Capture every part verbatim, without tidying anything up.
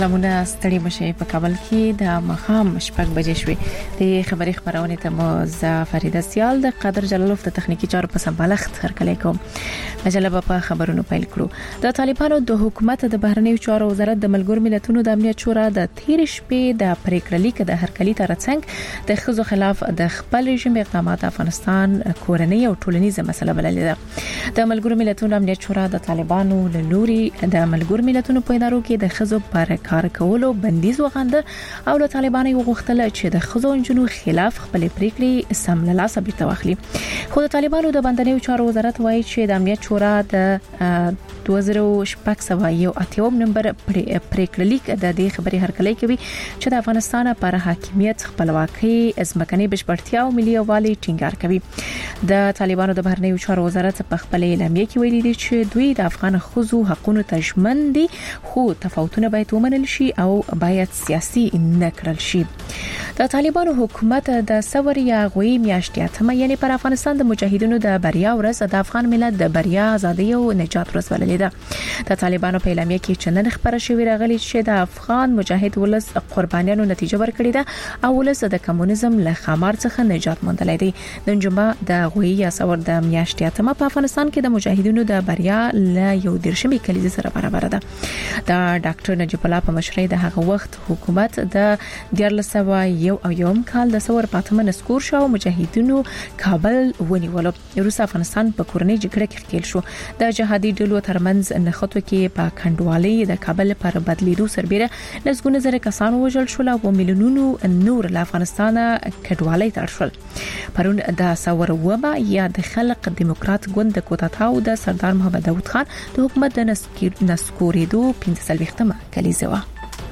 سلامونه ستړي مشه په کابل کې د مخام شپږ بجې شوې د خبري خبرونه ته مو فریده سیال د قادر جلالوف د تخنیکی چارو په سمبالښت هرکلی کوم. مجله په خبرونو پیل کړو. د طالبانو د حکومت د بهرنیو چارو وزارت د ملګرو ملتونو د امنیت شورا د تیر شپې د پریکړه لیک د هرکلی ترڅنګ د خزو خلاف د خپل رژیم اقدامات افغانستان کورنۍ او ټولنیزه مسله بللې ده. د ملګرو ملتونو امنیت شورا د طالبانو له لوري د ملګرو ملتونو په ادارو کې د خزو پر کار کولو بندیز وغنده او له طالبانو وغوښتل چې د خزو انجنونو خلاف خپل پریکړې سم له لاسه بیرته واخلي. خو د طالبانو د بندنیو چارو وزارت وایي چې د امنیت شورا د دوه زره شپږ سوه یو اتیا نمبر پریکړه لیک د دې خبري هرکلی کوي چې د افغانستان پر حاکمیت خپلواکي ځمکني بشپړتیا او ملي یووالي ټینګار کوي. د طالبانو د بهرنیو چارو وزارت په خپل اعلامیه کې ویلي دي چې دوی د افغان خزو حقوقو ته ژمن دي خو تفاوتونه باید ومنل شي او باید سیاسي نه کړل شي. د طالبانو حکومت د ثور یا غوي میاشتې اتمه یعنی پر افغانستان د مجاهدینو د بریا ورځ د افغان ملت د بریا ازادي او نجات ورځ ولري. د طالبانو په اعلامیه کې چې نن خبره شوې راغلي چې د افغان مجاهد ولس قربانیانو نتیجه ورکړې ده او ولس د کمونیزم له خمار څخه نجات موندلای دی. د جمعه د غوي یا ثور د میاشتې اتمه په افغانستان کې د مجاهدینو د بریا له یو دیرشمې کلیزې سره برابر ده. د ډاکټر نجیب الله په مشرۍ د هغه وخت حکومت د دیارلس سوه یو او یوم کال د ثور پاتمه نسکور شو مجاهدینو کابل ونیولو. روس افغانستان په کورنۍ جګړه کې ښکیل شو. د جهادي ډلو ترمنځ نخښتو کې په کندوالي د کابل پر بدلیدو سربېره لږونه زره کسان وژل شول او میلیونونو نور له افغانستان کډوالۍ ته شول. پرون د ثور وبا یا د خلق دیموکرات ګوند د کوتاتاو د سردار محمد داود خان د حکومت د نسکورېدو پنځه څلوېښتمه کلیزه و.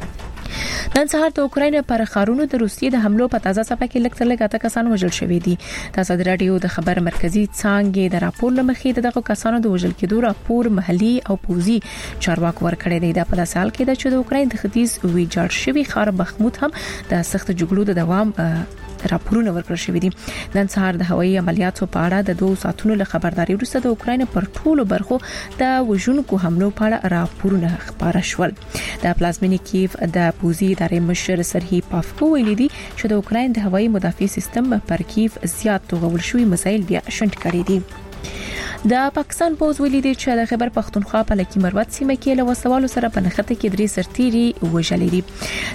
نن سهار د اوکراین پر خارونو د روسیې د حملو په تازه څپه کې لږ تر لږه اته کسان وژل شوي دي. د ازادي راډیو د خبر مرکزی څانګې د راپور لمخې دغه کسانو د وژل کېدو راپور محلي او پوزي چارواکو ورکړی دی. د په داسې حال کې د چې د اوکراین د ختیځ ویجاړ شوی ښار بخموت هم د سخت جګړو د دوام راپورونه ورکړل شوې دي. نن سهار د هوایي عملیاتو په اړه د دوه ساعتونو له خبرداري وروسته د اوکراین پر ټولو برخو د وژونکو حملو په اړه راپورونه خبره شول. د پلازمینی کیف د پوزي ادارې مشر سرهی پافکو ویلي دي چې د اوکراین د هوایي مدافع سیستم پر کیف زیات توغول شوی مسایل بیا شنډ کړي دي. د پاکستان پوز ویلي دي چې د خیبر پختونخوا په لکی مروت سیمه کې له وسوالو سره په نخته کې درې سرتيري وژل دي.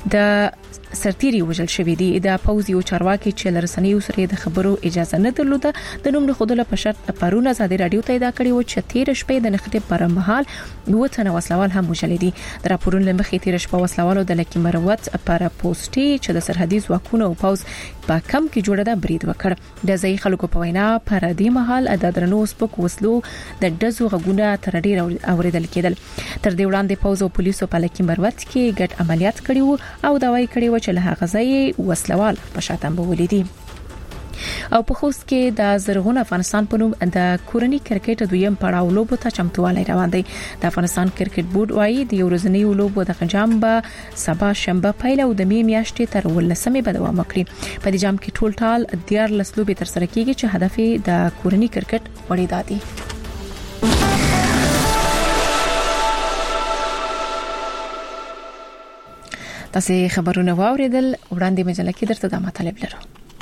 د سرتيري وژل شوې دي. د پوز یو چارواکي چې لرسنیو سره د خبرو اجازه نه درلوده د نوم له خودله په شرط پرونه ازادي رادیو ته ادا کړی و چې تیر شپې د نخته پر مهال وته وسلوال هم وژل دي. د راپورونو لمخې تیر شپه وسلوالو د لکی مروت پر پوسټي چې د سرحدي ځواکونو او پوز په کم کې جوړه ده برید وکړ. د ځای خلکو په وینا پر دې مهال د درنو سپک وسلو د دزو غوونه تر ډیر اوریدل کېدل. تر دې وړاندې پوز او پولیسو په لکی مروت کې ګډ عملیات کړي وو او داوای کړي و چې له هغه ځای وسلوال په شاتم بولې دي. او په خوست کې د زرغون افغانستان په نوم د کورنۍ کرکټ دویم پړاو لوبو ته چمتووالی روان دی. د افغانستان کرکټ بورډ وايي د یو ورځنی لوبو د جام به سبا شنبه پیل او د می میاشتې تر ولسمې به دوام وکړي. په دې جام کې ټول ټال دیارلس لوبې تر سره کیږي چې هدف یې د کورنۍ کرکټ وړي دادي. تاسو خبرونه واوریدل. وړاندې مجله کې درته د مطالب لرو.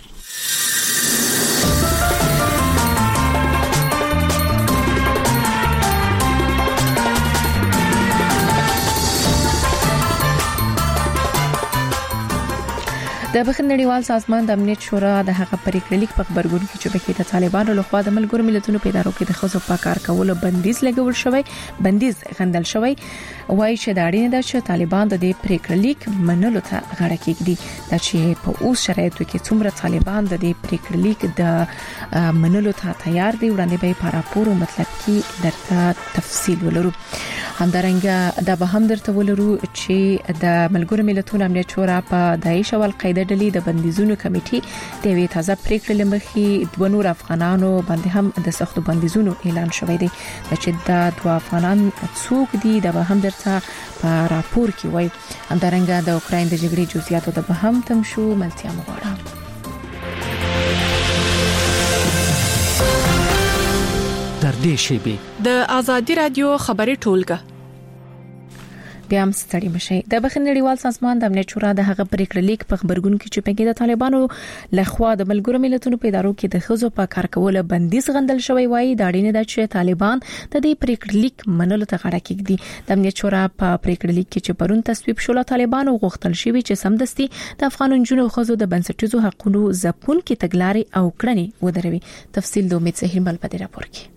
د بخښنړیوال سازمان د امنیت شورا د هغه پریکړه لیک په خبرګون کې چې بکې د طالبانو لخوا د ملګرو ملتونو په ادارو کې د خزو په کار کولو بندیز لګول شوی بندیز غندل شوی وایي چې دا اړینه ده چې طالبان د دې پریکړه لیک منلو ته غاړه کېږدي. دا چې په اوس شرایطو کې څومره طالبان د دې پریکړه لیک د منلو ته تیار دي وړاندې به په راپور او مطلب کې درته تفصیل ولرو. همدارنګه دا به هم درته ولرو چې د ملګرو ملتونو امنیت شورا په داعش او القاعده ډلې د بندیزونو کمیټې د وی تازه پریکړې لمخې دوه نور افغانانو باندې هم د سختو بندیزونو اعلان شوی دی. چې دا دوه افغانان څوک دي دا به هم درته په راپور کې وایي. همدارنګه د اوکراین د جګړې جزئیاتو ته به هم تم شو ملتیا مغواړم. در دې شیبې د ازادي رادیو خبري ټولګه بیا هم ستړي مشي. د بخښنې نړیوال سازمان د امنیت شورا د هغه پریکړه لیک په خبرګون کې چې پکې د طالبانو لخوا د ملګرو ملتونو په ادارو کې د خزو په کار کول بندیز غندل شوی وایي دا اړینه ده چې طالبان د دې پریکړه لیک منلو ته غاړه کېږدي. د امنیت شورا په پریکړه لیک کې چې پرون تصویب شول طالبانو غوښتل شوی چې سمدستي د افغان جنونو خزو د بنسټیزو حقوقو ځپون کې تګلارې او کړنې ودروي. تفصیل د امید سهیل مل په دې راپور کې.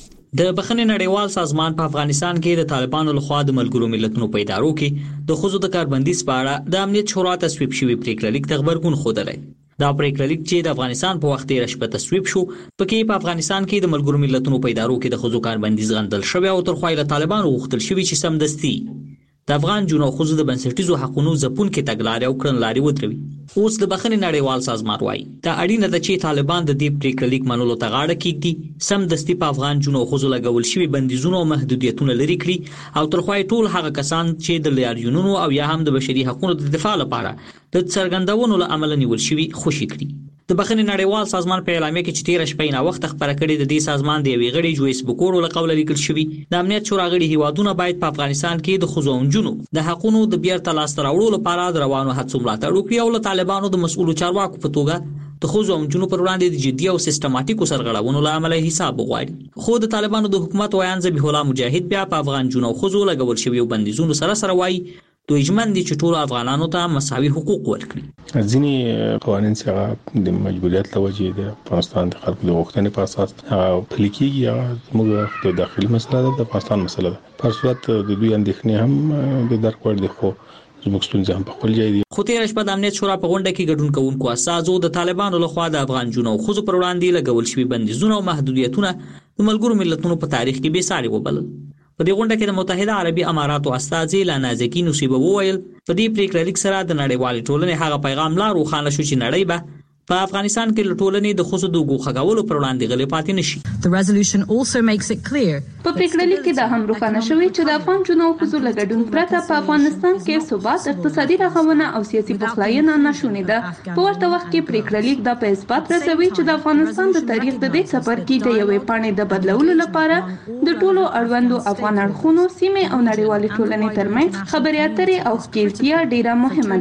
د بخښنې نړیوال سازمان په افغانستان کې د طالبانو لخوا د ملګرو ملتونو په ادارو کې د خزو د کاربندیز په اړه د امنیت شورا تصویب شوی پریکړه لیک ته خبرګون خوده. دا پریکړه لیک چې د افغانستان په وخت کې رشبه تصویب شو پکې په افغانستان کې د ملګرو ملتونو په ادارو کې د خزو کاربندیز غندل شوی او تر خوایله طالبانو غوښتل شوی چې سمدستي د افغان جنو خزو د بنسټیزو حقوقو ځپون کې تګلارې او کړنلارې ودروي. اوس د بخښنې نړیوال سازمان وايي دا اړینه ده چې طالبان د دې پریکړه لیک منلو ته غاړه کېږدي، سمدستي په افغان جنو خزو لګول شوی بندیزونه او محدودیتونه لري کړي او تر خوای ټول هغه کسان چې د لاریونونو او یا هم د بشري حقوقو د دفاع لپاره د څرګندونو له عمل نیول شوی خوشي کړي. د بخښنې نړیوال سازمان په اعلامیه کې چې تیر شپه نه وخت خبره کړې د دې سازمان د یوې غړي جویس بوکورو له قوله لیکل شوی د امنیت شورا غړي هیوادونه باید په افغانستان کې د خزونجونو د حقوقو د بیرته لاسته راوړلو لپاره د روانو هڅو ملاتړ وکړي او له طالبانو د مسؤلو چارواکو په توګه د خزونجونو پر وړاندې د جدي او سیستماتیکو سرغړونو له عمله حساب وغواړي. خو د طالبانو د حکومت وایان ذبیح الله مجاهد بیا په افغان جنو خزو لګول شوی بندیزونو سره سره وایي دوی ژمن دي چې ټول افغانانو ته مساوي حقوق ورکړي. ځینې قوانين چې د مجبوریت لوجې د افغانستان د خلکو د غوښتنې په اساس پلي کېږي هغه موږ د داخلي مسله ده، د افغانستان مسله ده. په صورت د دوی اندېښنې هم د درک وړ دي خو زموږ ستونزې هم په خپل ځای دي. خو تیر شپه د امنیت شورا په غونډه کې ګډون کوونکو اساسو د طالبانو لخوا د افغان جنو خزو پر وړاندې لګول شوی بندیزونه او محدودیتونه د ملګرو ملتونو په تاریخ کې بې ساري وبلل. په دې غونډه کې د متحده عربي اماراتو استاذ لانا زکی نصیب وویل په دې پریکړه لیک سره د نړیوال ټولنې هغه پیغام لا روښانه شو چې نړۍ به په افغانستان کې ټولنې د خصوصي د غوښګولو پر وړاندې غلې پاتې نشي. The resolution also makes it clear په پریکړه لیک کې دا هم روښانه شوی چې د افغان جنو خصوصي لګډون پرته په افغانستان کې ثبات، اقتصادي رغونه او سیاسي بخلاینه نشونې ده. په ورته وخت کې پریکړه لیک دا په اثبات رسوي چې د افغانستان د تاریخ د دې سفر کې د یوې پاڼې د بدلولو لپاره د ټولو اړوندو افغان اړخونو سیمه او نړیوالې ټولنې ترمنځ خبرې اترې او ښکېلتیا ډیره مهمه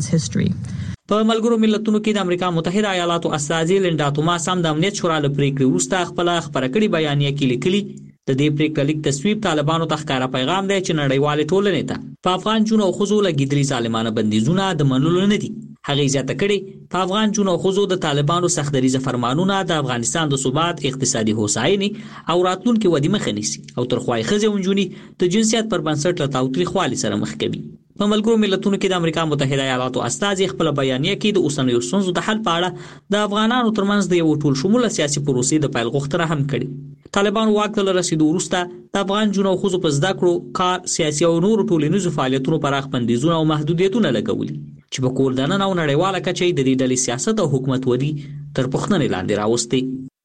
ده. په ملګرو ملتونو کې د امریکا متحده ایالاتو استاذ لینډا توماس هم د امنیت شورا له پریکړې وروسته خپل خبره کړې بیانیه کې لیکلي د دې پریکړې لیک تصویب طالبانو ته ښکارا پیغام دی چې نړیوال ټولنې ته په افغان جنو خزو لګیدري ظالمانه بندیزونه د منلو نه دي. هغه زیاته کړي په افغان جنو خزو د طالبانو سختدریزه فرمانونه د افغانستان د ثبات، اقتصادي هوساینې او راتلونکو ودی مخه نیسي او تر خوای خزه ونجونی د جنسیت پر بنسټ له تاوتریخوالي سره مخ کوي. په ملګرو ملتونو کې د امریکا متحده ایالاتو استاذ خپل بیانیه کې د اوسنیو ستونزو د حل په اړه د افغانانو ترمنځ د یو ټول شموله سیاسي پروسې د پیل غوښتنه هم کړې. طالبان واک ته رسیدو وروسته د افغان جنو خزو په زده کړو، کار، سیاسي او نورو ټولنیزو فعالیتونو پراخ بندیزونه او محدودیتونه لګولي چې په کور دننه او نړیواله کچه د دې ډلې سیاست او حکومت ودی تر پوښتنې لاندې راوستي.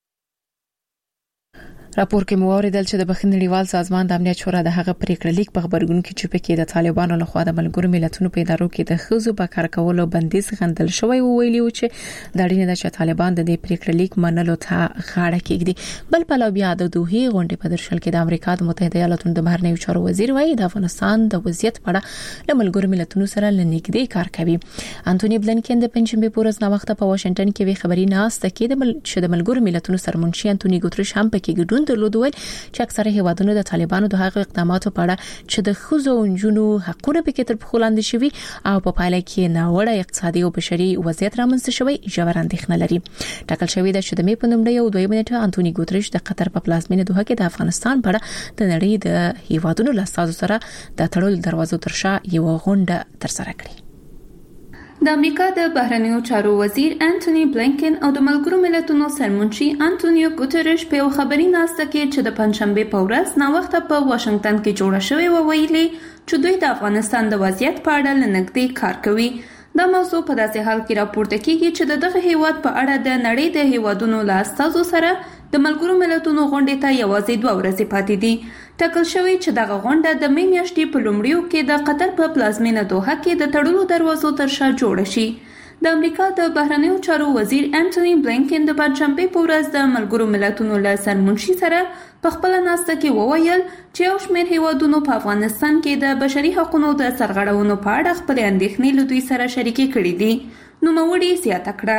راپور کې موریدل چې د بخښنې نړیوال سازمان د امنیت شورا د هغه پریکړه لیک په خبرګون کې چې پکې د طالبانو لخوا د ملګرو ملتونو په ادارو کې د خزو په کار کولو بندیز غندل شوی ویلي و چې د اړینه ده چې طالبان د دې پریکړه لیک منلو ته غاړه کېږدي. بل په لوبیا د دوه غونډې په درشل کې د امریکا د متحده ایالاتو د بهرنیو چارو وزیر وایي د افغانستان د وضعیت په اړه له ملګرو ملتونو سره لنیږدې کار کوي. انټونی بلنکن د پنځمبه پورز نا وخت په واشنگټن کې وی خبري ناسته کې د مل... د ملګرو ملتونو سرمنشي انټونی ګوتریش هم پکې ګډون درلود چې اکثره هیوادونو د طالبانو د هغه اقداماتو په اړه چې د خزو او جنونو حقوقو په کې تر پخو لاندې شوي او په پایله کې ناوړه اقتصادي او بشري وضعیت رامنځته شوی ژور اندېښنه لري. ټاکل شوی د شدمې په نومړی او دویم نیټه انټونی ګوتریش د قطر په پلازمینه دوحه کې د افغانستان په اړه د نړۍ د هیوادونو له استازو سره د تړل دروازو تر شا یو غونډه ترسره کړې. د امریکا د بهرنیو چارو وزیر انټونی بلنکن او د ملګرو ملتونو سرمنشي انټونیو ګوتریش په خبري ناسته کې چې د پنځمبه په ورځ نا وخت په واشنگټن کې جوړه شوې و ویلي چې دوی د افغانستان د وضعیت په اړه لنګدي کار کوي. دا موضوع په داسې حال کې راپورته کیږي چې د دغه هیواد په اړه د نړۍ د هیوادونو له استازو سره د ملګرو ملتونو غونډې ته یوازې دوه ورځې پاتې دي. ټاکل شوی چې دغه غونډه د مې میاشتې په لومړیو کې د قطر په پلازمینه دوحه کې د تړلو دروازو تر شا جوړه شي. د امریکا د بهرنیو چارو وزیر انټونی بلینکن د پنځشنبه په ورځ د ملګرو ملتونو له سرمنشي سره په خپل ناسته کې وویل چې یو شمېر هیوادونو په افغانستان کې د بشري حقوقو د سرغړونو په اړه خپل اندېښنې له دوی سره شریکې کړې دي. نوموړي زیاته کړه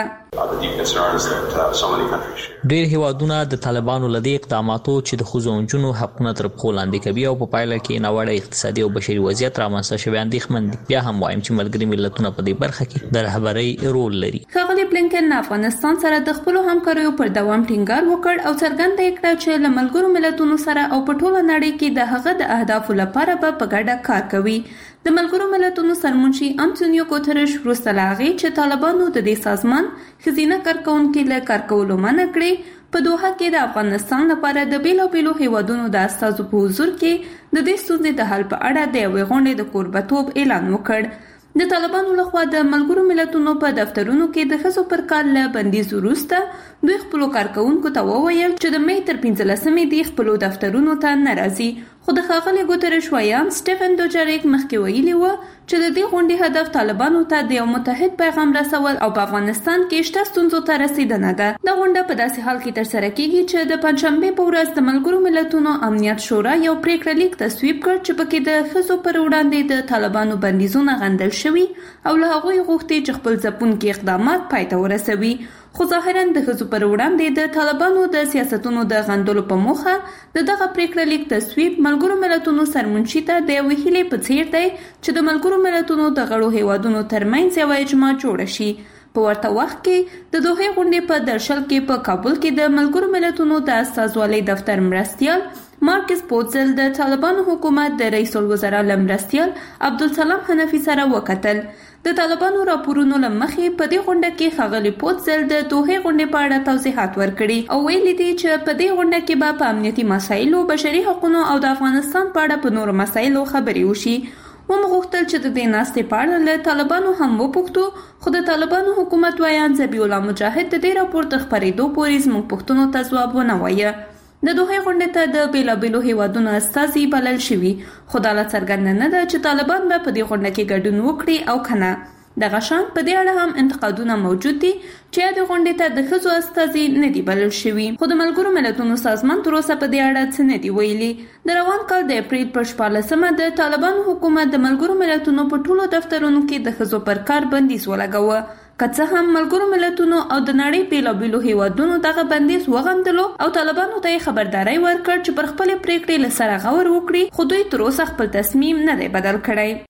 ډېر هیوادونه د طالبانو له دې اقداماتو چې د ښځو او نجونو حقونه تر پښو لاندې کوي او په پایله کې ناوړه اقتصادي او بشري وضعیت رامنځته شوی اندېښمن دي. بیا هم وایم چې ملګري ملتونه په دې برخه کې د رهبرۍ رول لري. ښاغلي بلینکن افغانستان سره د خپلو همکاریو پر دوام ټینګار وکړ او څرګنده یې کړه چې له ملګرو ملتونو سره او په ټوله نړۍ کې د هغه د اهدافو لپاره به په ګډه کار کوي. د ملګرو ملتونو سرمنشي انټونیو ګوتریش وروسته له هغې چې طالبانو د دې سازمان ښځینه کارکوونکي له کار کولو منع کړې په دوحه کې د افغانستان لپاره د بیلابیلو هیوادونو د استازو په حضور کې د دې ستونزې د حل په اړه د یوې غونډې د کوربهتوب اعلان وکړ. د طالبانو لخوا د ملګرو ملتونو په دفترونو کې د ښځو پر کار له بندیز وروسته دوی خپلو کارکوونکو ته وویل چې د مې تر پنځلسمې دې خپلو دفترونو ته نه راځي. خو د ښاغلي ګوتریش ویان سټیفن دوجاریک مخکې ویلي و چې د دې غونډې هدف طالبانو ته د یو متحد پیغام رسول او په افغانستان کې شته ستونزو ته رسیدنه ده. دا غونډه په داسې حال کې ترسره کیږي چې د پنځشنبې په ورځ د ملګرو ملتونو امنیت شورا یو پریکړه لیک تصویب کړ چې پکې د ښځو پر وړاندې د طالبانو بندیزونه غندل شوي او له هغوی غوښتي چې خپل ځپونکي اقدامات پای ته ورسوي. خو ظاهرا د ښځو پر وړاندې د طالبانو د سیاستونو د غندلو په موخه د دغه پریکړه لیک تصویب ملګرو ملتونو سرمنشي ته د یوې هیلې په څیر دی چې د ملګرو ملتونو د غړو هیوادونو ترمنځ یوه اجماع جوړه شي. په ورته وخت کې د دوحې غونډې په درشل کې په کابل کې د ملګرو ملتونو د استازوالۍ دفتر مرستیال مارکس پوتزل د طالبانو حکومت د رئیس الوزرا له مرستیال عبدالسلام حنفي سره وکتل. د طالبانو راپورونو له مخې په دې غونډه کې ښاغلي پوتزل د دوحې غونډې په اړه توضیحات ورکړي او ویلي دي چې په دې غونډه کې به په امنیتي مسایلو، بشري حقوقو او د افغانستان په اړه په نورو مسایلو خبرې وشي. ومو غوښتل چې د دې ناستې په اړه له طالبانو هم وپوښتو، خو د طالبانو حکومت ویان ذبیح الله مجاهد د دې راپور تر خپرېدو پورې زموږ پوښتنو ته ځواب ونه وایه. د دوحې غونډې ته د بیلابیلو هیوادونو استازي بلل شوي، خو دا لا څرګنده نه ده چې طالبان به په دې غونډه کې ګډون وکړي او که نه. دغه شان په دې اړه هم انتقادونه موجود دي چې د غونډې ته د ښځو استازي نه دي بلل شوي، خو د ملګرو ملتونو سازمان تر اوسه په دې اړه څه نه دي ویلي. د روان کال د اپریل پر شپاړلسمه د طالبانو حکومت د ملګرو ملتونو په ټولو دفترونو کې د ښځو پر کار بندیز ولګاوه. که څه هم ملګرو ملتونو او د نړۍ بیلابیلو هیوادونو دغه بندیز وغندلو او طالبانو ته یې خبرداری ورکړ چې پر خپلې پریکړې له سره غور وکړي، خو دوی تر اوسه خپل تصمیم نه دی بدل کړی.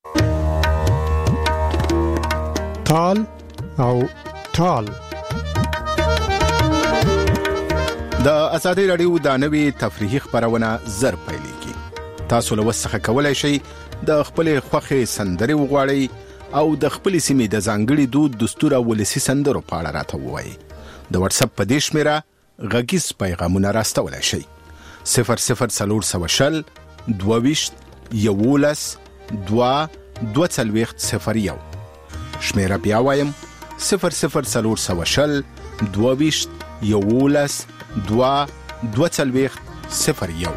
ټال او ټال د ازادي رادیو د نوي تفریحي خبرونه زر پیلېږي. تاسو له وسخه کولای شئ د خپل خوښي سندري وغواړئ او د خپل سیمې د ځانګړي دود، دستور او ولسی سندرو په اړه راته ووایئ. د واتس اپ په دې شمیره غږیز پیغامونه راستولای شئ. صفر صفر څلور سوه شل دوه ویشت یولس دوه دوه څلوېښت صفر یو. شمیره بیا وایم صفر صفر څلور سوه شل دوه ویشت یولس دوه دوه څلوېښت صفر یو.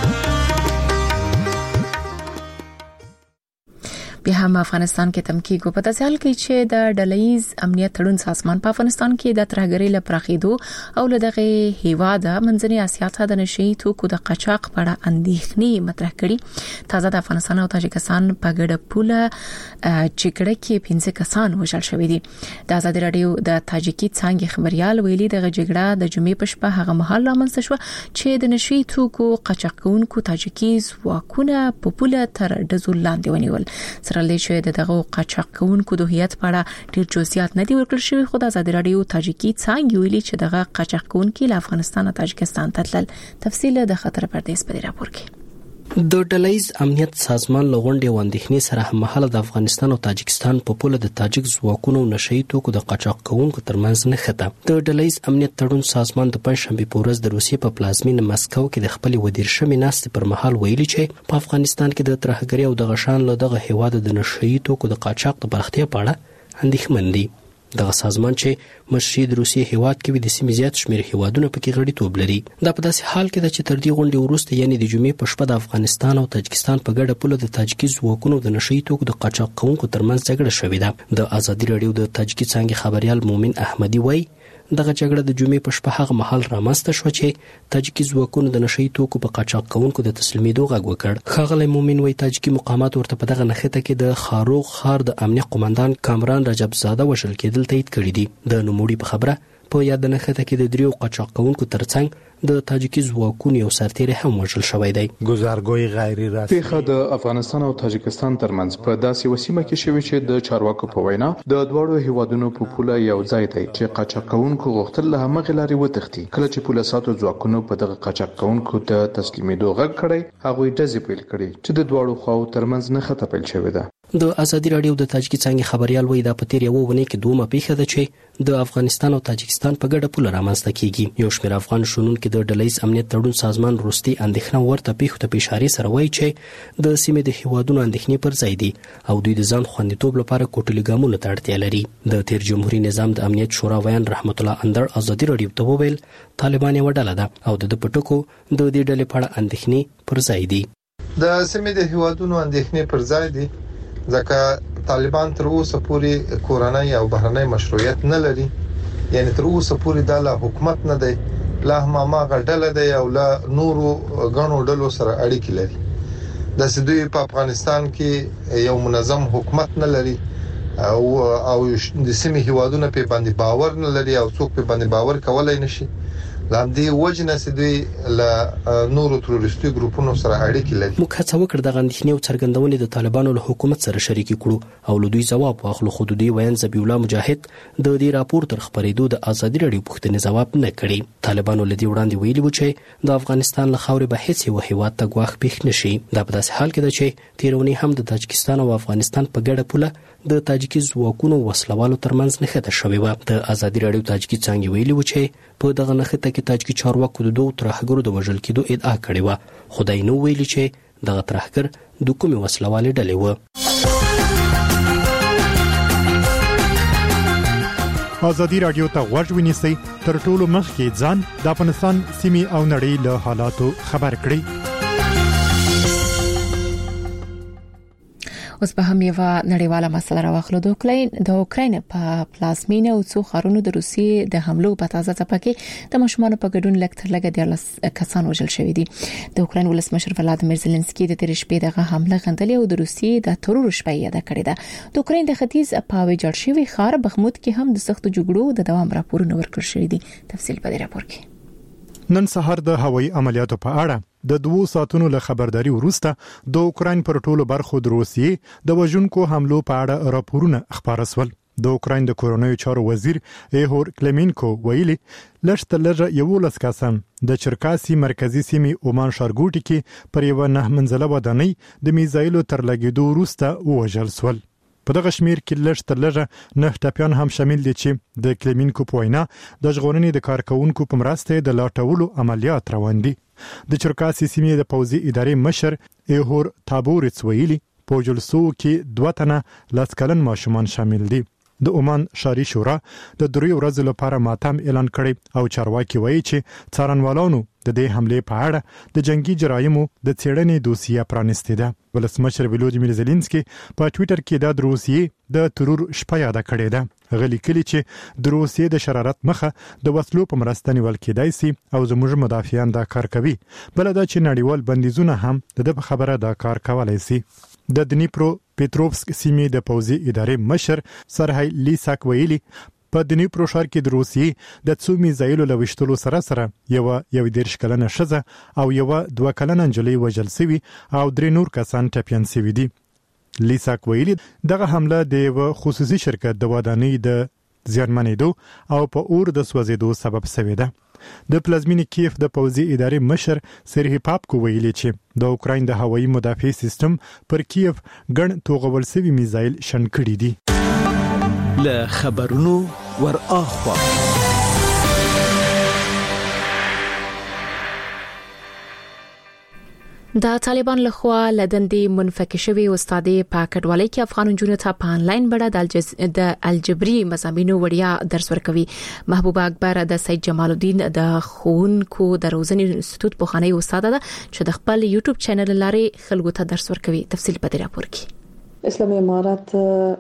بیا هم افغانستان کې تم کېږي په داسې حال کې چې د ډلهیز امنیت تړون سازمان په افغانستان کې د ترهګرۍ له پراخېدو او له دغه هیواد منځنۍ اسیا ته د نشي توکو د قاچاق په اړه اندېښنې مطرح کړي. تازه د افغانستان او تاجکستان په ګډه پوله جګړه کې پنځه کسان وژل شوي دي. د ازادي رادیو د تاجکي څانګې خبريال ویلي دغه جګړه د جمعې په شپه هغه مهال رامنځته شو چې د نشي توکو قاچاق کوونکو تاجکي ځواکونه په پوله تر ډزو لاندې ونیول. سره چې د دغه قاچاق کوونکو د هویت په اړه ډیر جزئیات نه دي ورکړل شوي، خو د ازادي رادیو تاجکي څانګې ویلي چې دغه قاچاق کوونکي له افغانستان او تاجکستان ته تلل. تفصیل د خطر پردیس په راپور کې. د ډلهیز امنیت سازمان لغونډې واندېښنې سره هممهاله د افغانستان او تاجکستان په پوله د تاجک ځواکونو او نشئی توکو د قاچاق کوونکو ترمنځ نښته. د ډلهیز امنیت تړون سازمان د پنځشنبې په ورځ د روسیې په پلازمینه مسکو کې د خپل ودیر شمې ناستې پر مهال ویلي چې په افغانستان کې د ترهګرۍ او د غشان له دغه هیواد د نشئی توکو د قاچاق د پراختیا په اړه اندېښمن دي. دغه سازمان چې مشري د روسیې هیواد کې د سیمې زیات شمېر هیوادونو پکې غړیتوب لري. دا په داسې حال کې ده چې تر دې غونډې وروسته یعنی د جمعې په شپه د افغانستان او تاجکستان په ګډه پوله د تاجکي ځواکونو د نشئی توکو د قاچاق کوونکو ترمنځ جګړه شوې ده. د ازادي راډیو د تاجکي څانګې خبريال مومن احمدي وایي دغه جګړه د جمعې په شپه هغه مهال رامنځته شو چې تاجکي ځواکونو د نشئی توکو په قاچاق کوونکو د تسلیمېدو غږ وکړ. ښاغلی مومن وایي تاجکي مقامات ورته په دغه نښته کې د خاروغ ښار د امنیه قومندان کامران رجب زاده وژل کېدل تایید کړي دي. د نوموړي په خبره په یاد نښته کې د دریو قاچاق کوونکو ترڅنګ د تاجکي ځواکونو یو سرتیری هم وژل شوی دی. گزارګوی غیر رسمي پیښه د افغانستان او تاجکستان ترمنځ په داسې وسیمه کې شوې چې د چارواکو په وینا د دوړو هیوادونو په پوله یو ځای دی چې قاچاق کوونکو غوښتل له همغه لارې وتښتي. کله چې پوله ساتو ځواکونو په دغه قاچاق کوونکو ته تسلیمېدو غږ کړی هغوی ډزې پیل کړي چې د دوړو خواو ترمنځ نښته پیل شوې ده. د ازادي راډیو د تاجکي څانګې خبريال وایي دا په تیر یو ونې کې دومره پیښه ده چې د افغانستان او تاجکستان په ګډه پوله رامنځته کیږي. یو شمېر افغان شنونکو د ډلهییز امنیت تړون سازمان وروستي اندېښنه ورته پیښو ته په اشاره سره وایي چې د سیمې د هیوادونو اندېښنې پر ځای دي او دوی د ځان خوندیتوب لپاره کوټلي ګامونو ته اړتیا لري. د تیر جمهوریت نظام د امنیت شورا ویان رحمت الله اندړ ازادي راډیو ته وویل طالبان یو ډله ده او د پټکو د دې ډلې په اړه اندېښنې پر ځای دي. د سیمې د هیوادونو اندېښنې پر ځای دي ځکه طالبان تر اوسه پورې کورنۍ او بهرنۍ مشروعیت نه لري. یعنی تر اوسه پورې د لا حکومت نه دی، لا ما غډل دی او لا نورو غنو ډلو سره اړیکې لري. د سدوی په افغانستان کې یو منظم حکومت نه لري او او د سیمې هیوادونو په باندې باور نه لري او څوک په باندې باور کولای نشي. لاندې وجنه سدوی له نورو تروریستي ګروپونو سره اړیکې لري. موږ هڅه وکړه د غندښنې او څرګندونې د طالبانو له حکومت سره شریک کړو او له دوی ځواب واخلو. خو د دوی ویان ذبیح الله مجاهد د دې راپور تر خبرېدو د ازادي راډیو پوښتنې ځواب نه کړي. طالبانو له دې وړاندې ویلي و چې د افغانستان له خاورې به هیڅ یو هیواد ته ګواښ پېښ نشي. دا په داسې حال کې ده چې تیرونی هم د تاجکستان او افغانستان په ګډه پوله د تاجکي ځواکونو وسلوالو ترمنځ نښته شوې وه. د ازادي راډیو تاجکي څانګې ویلي و چې په دغه نښته کې تاجکي چارواکو د دوه ترهګرو د وژل کېدو ادعا کړې وه، خو دی نو ویلي چې دغه ترهګر د کومې وسلوالې ډلې وه. ازادي راډیو ته غوږ ونیسئ تر ټولو مخکې ځان د افغانستان سیمې او نړۍ له حالاتو خبر کړئ. اوس به هم یو نړیواله مسله راوخلو. د اوکراین د اوکراین په پلازمینه او څو خارونو د روسیې د حملو په تازه څپه کې د مشمانو په ګډون لږ تر لږه د کسان وژل شوی دي. د اوکراین ولسمشر ولادیمیر زيلنسکي د تیر شپې دغه حمله غندلې او د روسیې د ترور شپې یاد کړې ده. د اوکراین د ختیځ په ویجاړ شوی ښار بخموت کې هم د سختو جګړو د دوام راپورونه ورکړل شوی دي. تفصیل په دې راپور کې. نن سهار د هوایي عملیاتو په اړه د دوه ساعتونو له خبرداري وروسته د اوکراین پر ټولو برخو د روسیې د وژونکو حملو په اړه راپورونه خبر شول. د اوکراین د کورونایي چارو وزیر ایهور کلمینکو ویلي لږ لږه یو لس کسان د چرکاسي مرکزی سیمې اومان ښارګوټي کې پر یو نه منزله ودانۍ د میزایلو تر لګیدو وروسته وژل شول. په دغه شمیر کې لږ تر لږه نه ټاپیان هم شامل دي چې د کلمینکو په وینا د ژغورنې د کارکونکو په مرسته د لاټولو عملیات روان دي. د چرکاسي سیمې د پوځي ادارې مشر ایهور تابورڅ ویلي په جلسو کې دوه تنه لاسکلن ماشومان شامل دي. د اومان شاري شورا د درې ورځې لپاره ماتم اعلان کړی او چارواکي وایي چې څارنوالانو د دې حمله په اړه د جنگي جرایمو د څېړنې دوسیه پرانستې ده. ولسمشر ولادیمیر زيلنسکي په ټوئیټر کې د روسیې د ترور شپه یاد کړې ده. غلي کلی چې د روسیې د شرارت مخه د وسلو په مرسته نیول کېدای سي او زموږ مدافعان دا کار کوي. بل دا چې نړیوال بندیزونه هم د خبره دا کار کولای سي. د دنیپرو پیټروفسک سیمې د پوځي ادارې مشر سرهای لیساک ویلي په دنیپرو ښار کې د روسیې د څو میزایلو له وشتلو سره سره یو یو دیرش کلنه ښځه او یو دوه کلنه نجلۍ وژل شوي او درې نور کسان ټپیان شوي دي. لیساک ویلي دغه حمله د یو خصوصي شرکت د ودانۍ د زیانمنېدو او په اور د سوځېدو سبب شوې ده. د پلازمینې کیف د پوځي ادارې مشر سرهی پاپکو ویلي چې د اوکراین د هوایي مدافع سیستم پر کیف ګڼ توغول شوي میزایل شن کړي دي. له خبرونو ور اخوا د طالبان لخوا لدندې منفکه شوی استادي په کډوالۍ کې افغان جنونو ته په انلاین بڼه د الجز... د الجبري مضامینو وړیا درس ورکوي. محبوبه اکبر د سید جمال الدین د خونکو د روزنې انسټیټیوټ په خاني استاد ده چې د خپل یوټیوب چینل لارې خلکو ته درس ورکوي. تفصیل په دې راپور کې. اسلامي امارات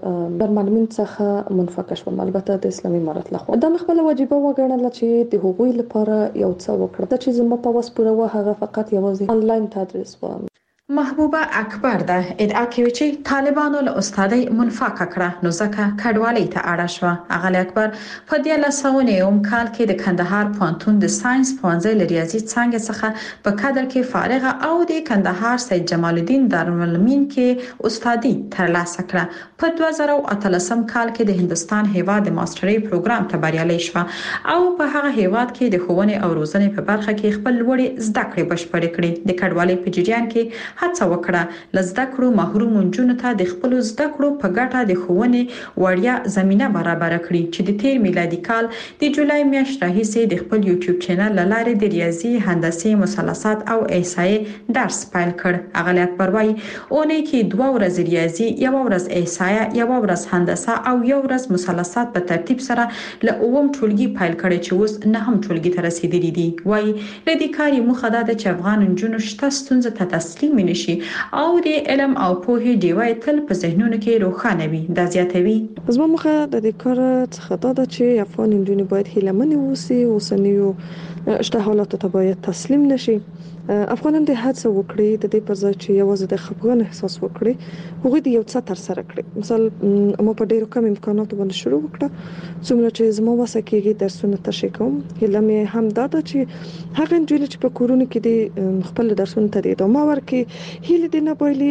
د معلمین څخه منفکه شو. البته د اسلامي امارات لخوا د خپل واجبه وګڼل چې د حقوقي لپاره یو څه وکړه چې زموږ په وس پوره و هغه فقط یوازې انلاین تدریس و. محبوبه اکبر ده ادعا کوي چې طالبانو له استادۍ منفکه کړه نو ځکه کډوالۍ ته اړه شو. اغلی اکبر په دې لسونه اوم کال کې د کندهار پوهنتون د ساينس پوهنځي لریاضي څانګې څخه په کادر کې فارغه او د کندهار سید جمال الدین دارالعلومین کې استادي ترلاسه کړه. په دوه زره او اتلسم کال کې د هندستان هیواد د ماسترۍ پروګرام ته بریالي شو او په هغه هیواد کې د ښوونې او روزنې په برخه کې خپل لوړې زده کړې بشپړې کړې. د کډوالۍ په جریان کې هڅه وکړه لزده کړو محروم جنونو ته د خپل زده کړو په ګټه د ښوونې وړیا زمينه برابر کړي چې د تیر میلادي کال د جولای میاشتې راهیسې د خپل یوټیوب چینل لاره د ریاضي هندسي مثلثات او احصایې درس پیل کړ. اغلی اکبر وايي اونۍ کې دوه ورځې ریاضي یو ورځ احصایه یو ورځ هندسه او یو ورځ مثلثات په ترتیب سره له اوم ټولګي پیل کړي چې اوس نه هم ټولګي ته رسیدلي دي. وايي لدې کاري موخه ده چې افغان جنونو شته ستونزه ته تسلیم نشي او د علم او پوهې ډیوې تل په ذهنونو کې روښانه وي. دا زیاتوي زما مخه د دې کار څخه دا ده چې افغان جنونو باید هیلهمن اوسي اوسنیو اشتهالات ته باید تسلیم نشي. افغانان د هڅه وکړي د دې پر ځای چې یوازې د خپګان احساس وکړي هغه د یو څه تر سره کړي. مثال ما په ډیرو کم امکاناتو باندې شروع وکړه څومره چې زما وسه کېږي درسونه تشریح کوم. هله مې هم دا ده چې هغه جوړ چې په کورونه کې د خپل درسونه ته ادامه ورکړي هله د نه بایلي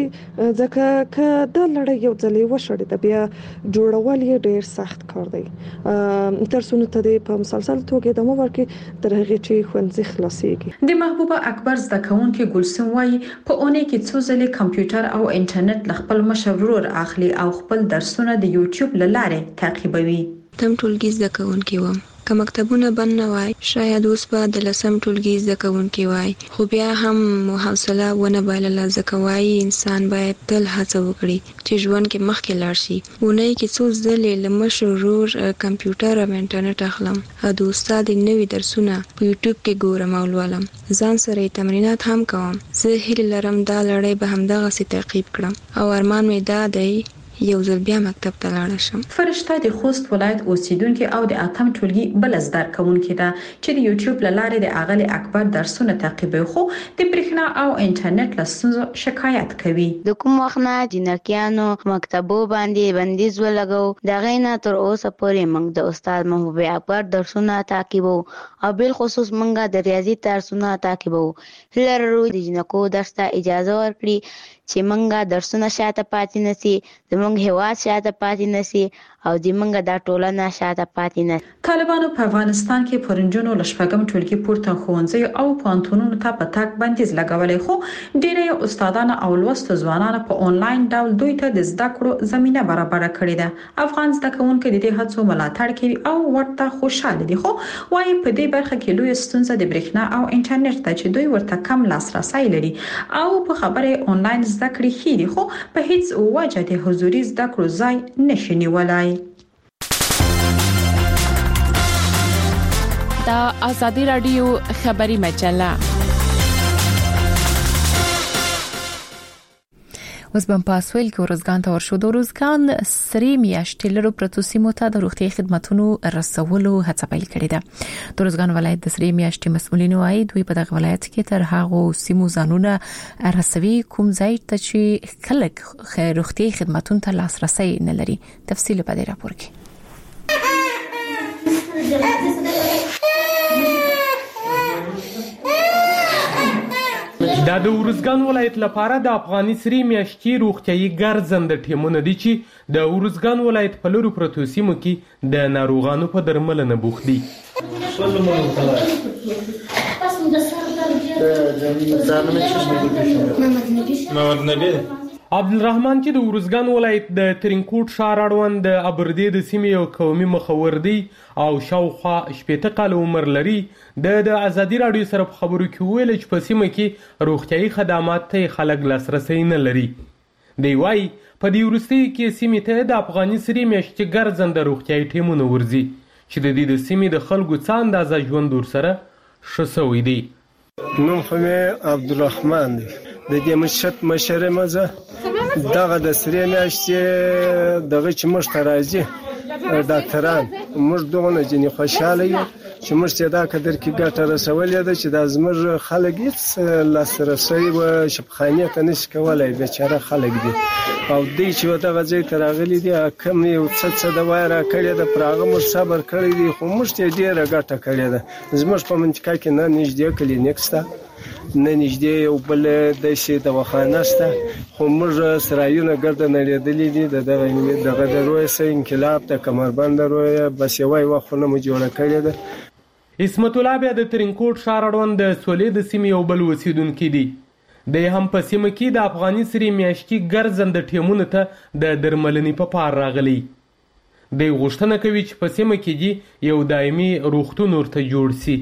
ځکه ک د لړۍ یو ځلې وشړې د بیا جوړول یې ډیر سخت کار دی. درسونه ته په مسلسل توګه ادامه ورکړي تر هغه چې ښوونځي خلاصيږي. د محبوبه اکبر زده کوونکې ګلسم وايي په اونۍ کې څو ځلې کمپیوټر او انټرنیټ له خپل مشر ورور اخلي او خپل درسونه د یوټیوب له لارې تعقیبوي. تم ټولګي زده کوونکې وم که مکتبونه بند نه وای شاید اوس به د لسم ټولګي زده کوونکې وای خو بیا هم حوصله ونه بایلله ځکه وایي انسان باید تل هڅه وکړي چې ژوند کې مخکې لاړ شي. اونۍ کې څو ځلې له مشر ورور کمپیوټر او انټرنیټ اخلم او د استاد نوي درسونه په یوټیوب کې ګورم او لولم. ځان سره تمرینات هم کوم. زه هیله لرم دا لړۍ به همدغسې تعقیب کړم او ارمان مې دا دی یو ځل بیا مکتب ته لاړ شم. فرشته د خوست ولایت اوسیدونکو او د اتم ټولګي بل زده کوونکې ده چې د یوټیوب لاره د اغلی اکبر درسونه تعقیبوي خو د برېښنا او انټرنیټ له ستونزو شکایت کوي. د کوم وخت نه جنکیانو مکتبو باندې بندیز ولګو د غینا تر اوسه پورې موږ د استاد محبوب اکبر درسونه تعقیبو او بل خصوص موږ د ریاضي درسونه تعقیبو. لرو د جنکو درس ته اجازه ورکړي چې موږ درسونه شاته پاتې نشي زموږ هیواد شاته پاتې نشي او د موږ د ټولنه شاته پاتې نشي. طالبانو په افغانستان کې پرنجونو لشپږم ټولګي پورته ښوونځي او پوهنتونونو ته په تاک بندیز لګولې خو ډېری استادانو او لوستو ځوانانو په انلاین ډول دوی ته د زده کړو زمينه برابر کړې ده. افغان زده کوونکي د دې هڅو ملاتړ کوي او ورته خوشاله دي خو وايي په دې برخه کې لوی ستونزه د برېښنا او انټرنیټ ته چې دوی ورته کم لاسرسي لري او په خبره انلاین زده کړې خېری خو په هیڅ وجه د حضوري زده کړو ځای نشي نیولای. دا آزادی رادیو خبری مجله اوس بم پاسویل کې ورزګان ته ورشو د ورزګان سری میاشتې لرو پرتو سیمو ته د روغتي خدماتونو رسولو هڅه پیل کړې ده. د ورزګان ولایت د سری میاشتې مسؤلینو وايي دوی په دغه ولایت کې تر هغه سیمو ځانونه رسوي کوم ځای ته چې خلک روغتي خدماتونو ته لاسرسي نه لري. تفصیل په دې راپور کې. دا د ورزګان ولایت لپاره د افغاني سری میاشتې روغتيایي ګرځند ټیمونه دي چې د ورزګان ولایت په لوري پروتو سیمو کې د ناروغانو په درملنه بوخت دي. محمد نبی عبدالرحمن چې د ارزګان ولایت د ترینکوټ ښار اړوند د ابردې د سیمې یو قومي مخور دی او شاوخوا شپېته کاله عمر لري. د د ازادي راډیو سره په خبرو کې وویل چې په سیمه کې روغتیایي خدمات ته خلک لاسرسی نه لري. دی وایي په دې وروستیو کې سیمې ته د افغاني سرې میاشتې ګرځنده روغتیایي ټیمونه ورځي چې د دې د سیمې د خلکو څه اندازه ژوند ورسره ښه سوی دی. نوم خو مې عبدالرحمن دی. د دې مشت مشر مزه دغه د سرې میاشتې دغه چې موږ ته راځي ډاکټران موږ دغه ځینې خوشحاله یو چې موږ ته دا قدر کې ګټه رسولې ده چې دا زموږ خلک هېڅ لاسرسی و شفاخانې ته نشي کولی بیچاره خلک دي او دوی چې دغه ځای ته راغلي دي کوم یو څه څه دوا یې راکړې ده پر هغه موږ صبر کړی دی خو موږ ته ډېره ګټه کړې ده. زموږ په منطقه کې نه نږدې کلینیک شته نه نږدې یو بل داسې دواخانه شته خو موږ سرایونه ګرده نړېدلي دي د دغه دغه د رویه سه انقلاب د کمربند رویه بس یوه یوه خونه مو جوړه کړې ده. عصمت الله بیا د ترینکوټ ښار اړوند د سولې د سیمې یو بل اوسیدونکی دی. دی هم په سیمه کې د افغاني سرې میاشتې ګرځنده ټیمونو ته د درملنې په پار راغلی. دی غوښتنه کوي چې په سیمه کې دي یو دایمي روغتون ورته جوړ سي.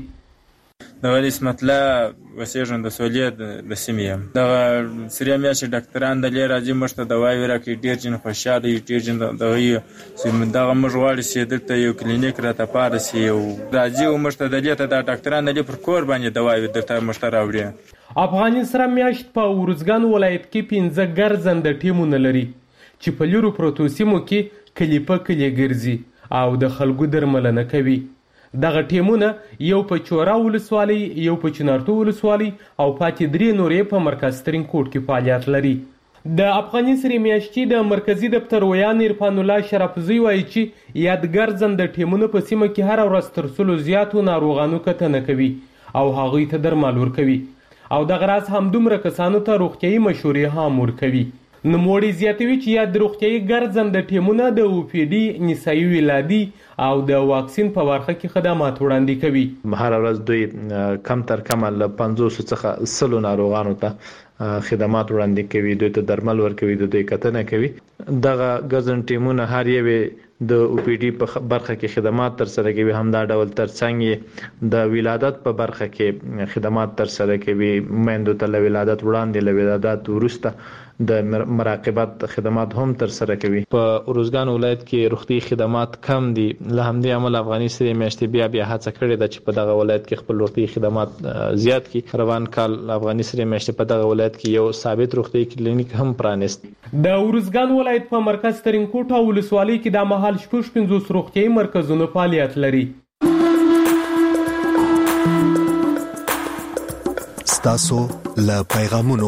د ولې اسمت الله وسیږم د سولې د سیمې یم دغه سرې میاشتې ډاکټران دلې راځي موږ ته دواوې راکوي ډېر جن خوشحاله یو ډېر جن دغه یو دغه موږ غواړو چې دلته یو کلینیک راته پاره سي او راځي او موږ ته دلې ته دا ډاکټران دلې پر کور باندې دواوې درته موږ ته راوړي. افغاني سره میاشت په ارزګان ولایت کې پنځه ګرځنده ټیمونه لري چې په لیرو پروتو سیمو کې کلي په کلي ګرځي او د خلکو درملنه کوي. دغه ټیمونه یو په چورا ولسوالۍ یو په چنارتو ولسوالۍ او پاتې درې نورې په مرکز ترینکوټ کې فعالیت لري. د افغاني سرې میاشتې د مرکزي دفتر ویان عرفان الله شرافزی وایي چې یادګر ځنده ټیمونه په سیمه کې هره ورځ تر سلو زیاتو ناروغانو کتنه کوي او هغوی ته درمل ورکوي او دغه راز همدومره کسانو ته روغتیایي مشورې هم ورکوي. نوموړی زیاتوي چې یاد روغتیایي ګرځنده ټیمونه د او پی ډي نسایي ولادي او د واکسین په برخه کې خدمات وړاندې کوي. هر ورځ دوی کم تر کم له پنځوس څخه سلو ناروغانو ته خدمات وړاندې کوي دوی ته درمل ورکوي دوی کتنه کوي. دغه ګرځنده ټیمونه هر یو د او پی ډي په برخه کې خدمات تر سره کوي هم دا ډول ترڅنګ د ولادت په برخه کې خدمات تر سره کوي مېندو ته له ولادت وړاندې له ولادت وروسته د مراقبت خدمات هم تر سره کوي. په ارزګان ولایت کې روغتي خدمات کم دي له همدې امله افغاني سرې میاشتې بیا بیا هڅه کړې ده چې په دغه ولایت کې خپل روغتي خدمات زیات کړي. روان کال افغاني سرې میاشتې په دغه ولایت کې یو ثابت روغتي کلینیک هم پرانیست. د ارزګان ولایت په مرکز ترینکوټ او ولسوالۍ کې د مهال شپږ پنځوس روغتیایي مرکزونه فعالیت لري. ستاسو له پیغامونو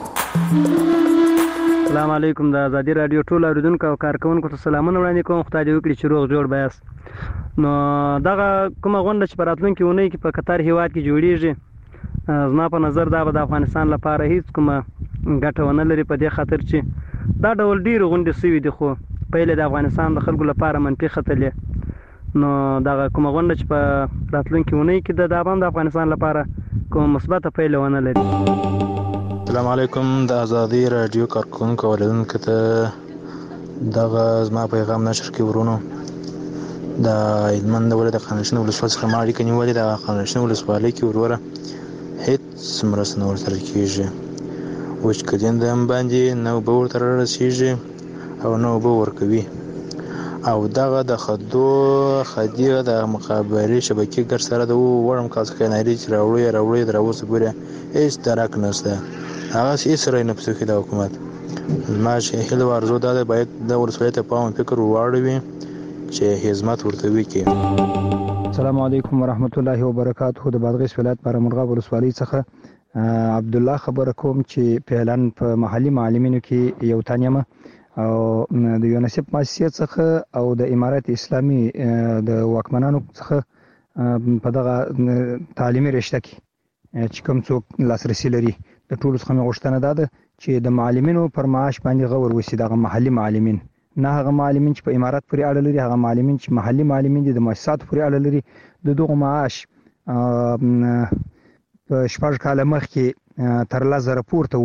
السلام علیکم. د ازادي رادیو ټول اوریدونکو او کارکونکو ته سلامونه وړاندې کوم. خدای دې وکړي چې روغ جوړ بیاست. نو دغه کومه غونډه چې په راتلونکي اونۍ کې په قطر هیواد کې جوړیږي زما په نظر دا به د افغانستان لپاره هیڅ کومه ګټه ونه لري په دې خاطر چې دا ډول ډېرې غونډې سوي دي خو پهله د افغانستان د خلکو لپاره منفي خطلې. نو دغه کومه غونډه چې په راتلونکي اونۍ کې د د افغانستان لپاره کومه مثبته پایله ونه لري. السلام علیکم. د ازادي رادیو کارکونکو اوریدونکو ته دغه زما پیغام نشر کې ورونو د هلمند ولایت د خانشین ولسوالۍ څخه ما اړیکه نیولې د خانشین ولسوالۍ کې وروره هیڅ مرسته نه ورسره کېږي. وچکالي د هم باندې نه اوبه ورته رارسېږي او نه اوبه ورکوي او دغه د خدو خدي د مخابرې شبکې ګر سره د وړم کال څخه ناري چې راوړي راوړي در اوسه پورې هیڅ درک نشته. هغه هیڅ سره نه پسې د حکومت ما چې هله ورزو دا باید د ولسوالۍ ته پام فکر واړوي چې خدمت ورته وکړي. السلام علیکم ورحمت الله وبرکاته. د بادغیس ولایت پر مرغاب ولسوالۍ څخه عبد الله خبر کوم چې فعلا په محلي معلمینو کې یو تانیمه او د یونیسف مؤسسې څخه او د امارات اسلامي د واکمنانو څخه په دغه تعلیمي رشته کې چې کوم څوک لاسرسي لري د ټولو څخه غوښتنه ده چې د معلمینو پر معاش باندې غور وسی دغه محلي معلمین نه هغه معلمین چې په امارات پورې اړه لري هغه معلمین چې محلي معلمین دي د مؤسسات پورې اړه لري د دغه معاش په شپږ کاله مخکې تر لس زره پورته وو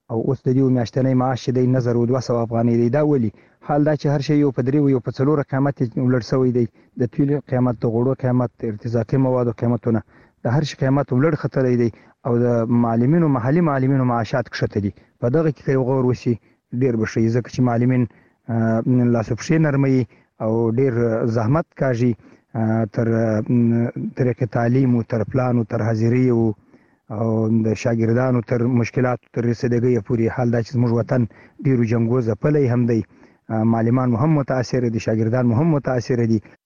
او اوس د دې میاشتنۍ معاش د نظر او دوه سوه افغانۍ دی. دا ولي حال دا چې هر شی یو په درې یو په څلور قیمت ولړ شوی دی. د تیل قیمت، د غوړو قیمت، ارتزاقي موادو قیمتونه، د هر شي قیمت ولړ خطر دی او د معلمینو محلي معلمینو معاشات کښته دي. په دغه کې یو غور وسی ډیر بشي، ځکه چې معلمین لاسو پښې نرمي او ډیر زحمت کاږي تر طریقې تعلیم او تر پلان او تر حاضری او د شاګردانو تر مشکلات تر رسیدګۍ پورې. حال دا چې موږ وطن ډیرو جنگو ځپلې هم دی، معلمان هم متاثر دي، شاګردان هم متاثر دي.